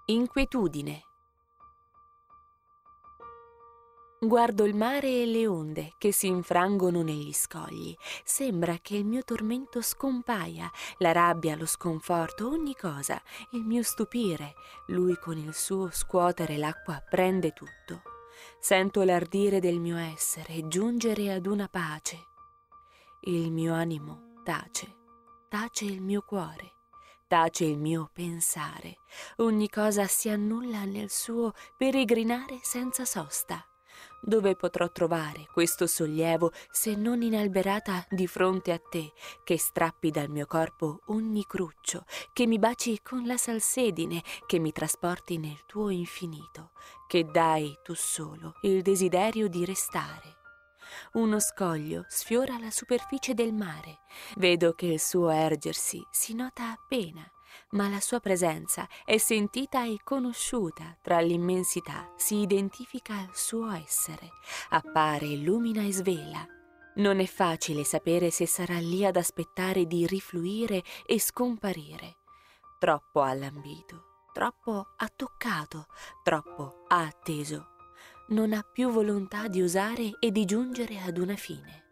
Inquietudine. Guardo il mare e le onde che si infrangono negli scogli. Sembra che il mio tormento scompaia, la rabbia, lo sconforto, ogni cosa, il mio stupire. Lui con il suo scuotere l'acqua prende tutto. Sento l'ardire del mio essere giungere ad una pace. Il mio animo tace, tace il mio cuore, tace il mio pensare. Ogni cosa si annulla nel suo peregrinare senza sosta. Dove potrò trovare questo sollievo se non inalberata di fronte a te, che strappi dal mio corpo ogni cruccio, che mi baci con la salsedine, che mi trasporti nel tuo infinito, che dai tu solo il desiderio di restare. Uno scoglio sfiora la superficie del mare. Vedo che il suo ergersi si nota appena, ma la sua presenza è sentita e conosciuta. Tra l'immensità si identifica il suo essere, appare, illumina e svela. Non è facile sapere se sarà lì ad aspettare di rifluire e scomparire. Troppo ha lambito, troppo ha toccato, troppo ha atteso. Non ha più volontà di osare e di giungere ad una fine.